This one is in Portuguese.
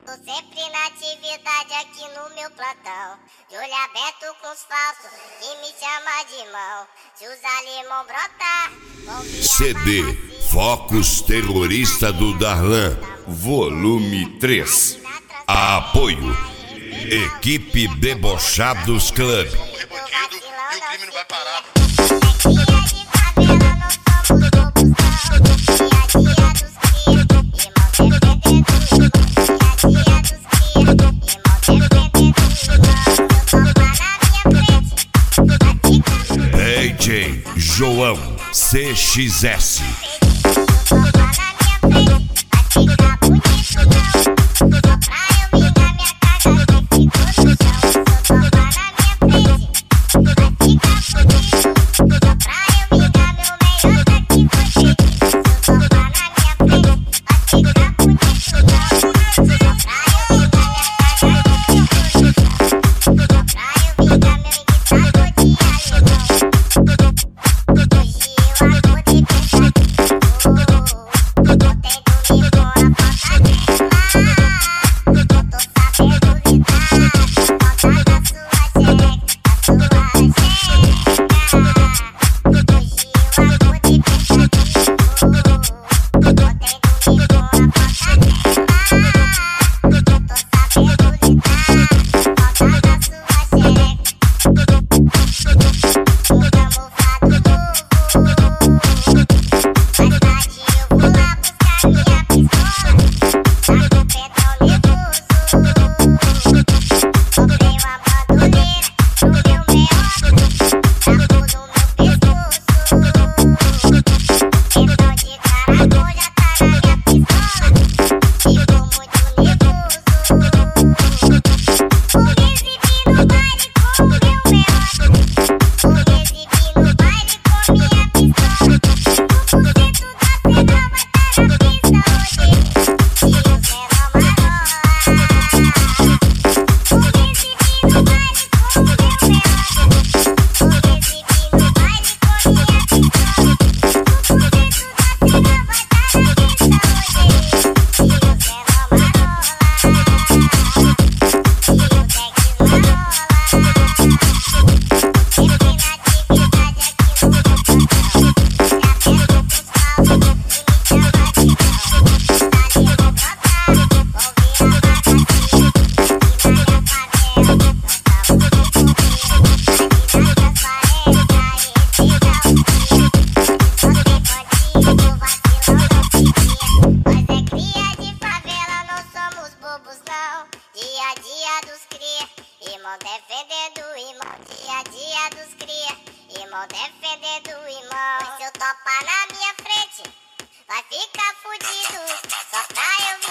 Tô sempre na atividade aqui no meu plantão, de olho aberto com os falsos que me chama de mão. Se os alemão brotar, vão vir CD Focus Terrorista do Darlan, volume 3. Apoio Equipe Debochados Club. E o crime não vai parar. DJ João CXS. Dia a dia dos cria, irmão defendendo o irmão. Dia a dia dos cria, irmão defendendo o irmão. Se eu topar na minha frente, vai ficar fudido, só pra eu